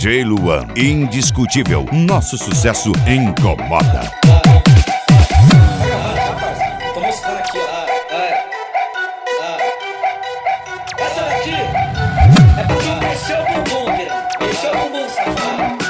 DJ Luan, indiscutível, nosso sucesso incomoda. Tô mostrando aqui, essa daqui é pra tu mexer o bumbum, mexer o bumbum, safado.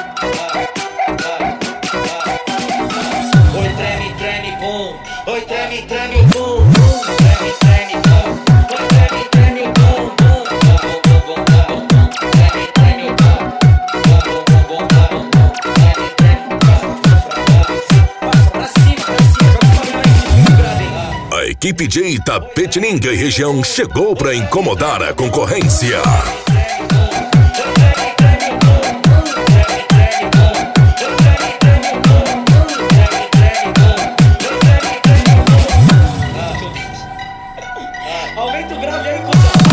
Oi, treme, treme, bum. Oi, treme, treme, o bum, bum. Treme, treme, bum. Oi, treme, treme, o bum, bum. Bum, bum, bum, bum. Treme, treme, o bum. Bum, bum, bum, bum. Treme, treme, passa pra cima, joga pra mais grave. A equipe de Itapetininga e região chegou para incomodar a concorrência. Aumenta o grave aí,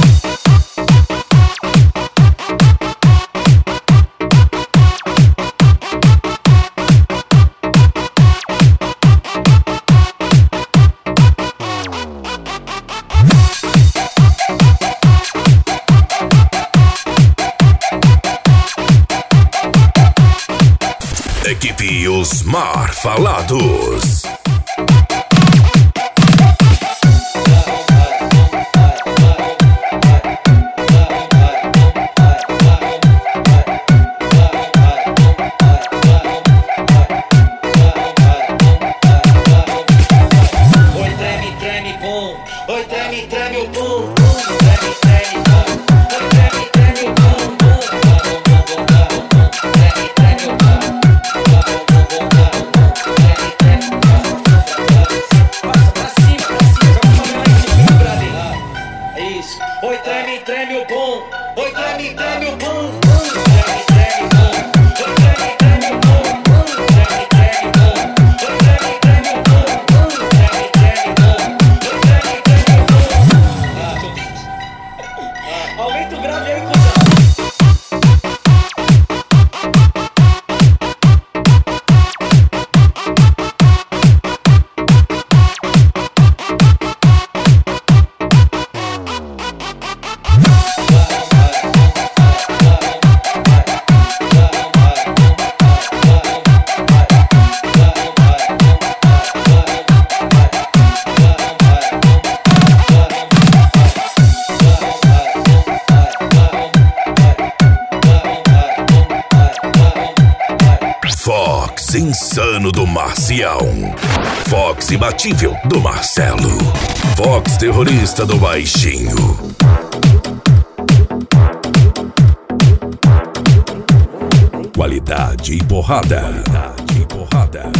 Equipe Osmar Falados. oi, treme, treme, bum. Oi, treme, treme, o bum, bum. Treme, treme, bum. Oi, treme, treme, o bum, bum. Bum, bum, bum, bum, bum. Treme, treme, o bum. Bum, bum, bum, bum, bum. Treme, treme, passa pra cima, joga pra mais grave. É isso. Oi, treme, treme, o bum. Oi, treme, treme, o bum, bum. Treme, treme, bum. Oi, treme, treme, o bum, bum. Treme, treme, bum. Oi, treme, treme, o bum, bum. Treme, treme, bum. Oi, treme, treme, o bum. Aumenta o grave aí, cuzão. Fox Insano do Marcial. Fox Imbatível do Marcelo. Fox Terrorista do Baixinho. Qualidade e porrada.